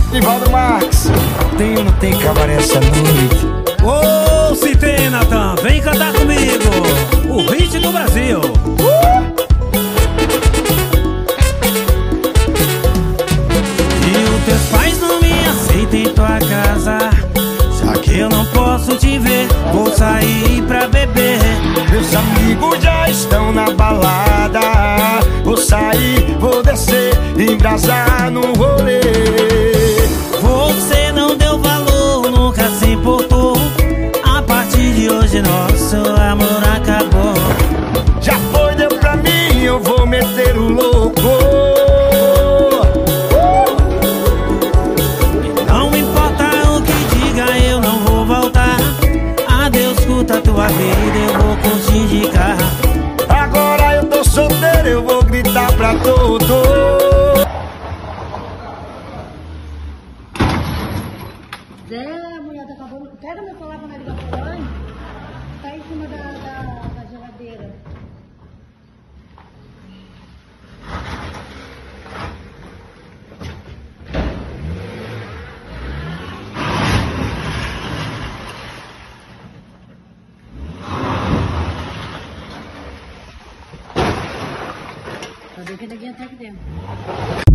Nivaldo Marques, tem ou não tem cabaré essa noite? Ô, se tem, Natan, vem cantar comigo o hit do Brasil. E os teus pais não me aceitam em tua casa, já que eu não posso te ver, vou sair pra beber. Meus amigos já estão na balada, vou sair, vou descer, embrasar no rolê. Você não deu valor, nunca se importou. A partir de hoje nosso amor acabou. Já foi, deu pra mim, eu vou meter o louco. Não importa o que diga, eu não vou voltar. Adeus, curta a tua vida, eu vou curtir de carro. Agora eu tô solteiro, eu vou gritar pra todo. Zé, a mulher tá acabando. Pega meu celular pra me ligar pra mãe. Tá em cima da geladeira. Cadê que ninguém tá aqui dentro?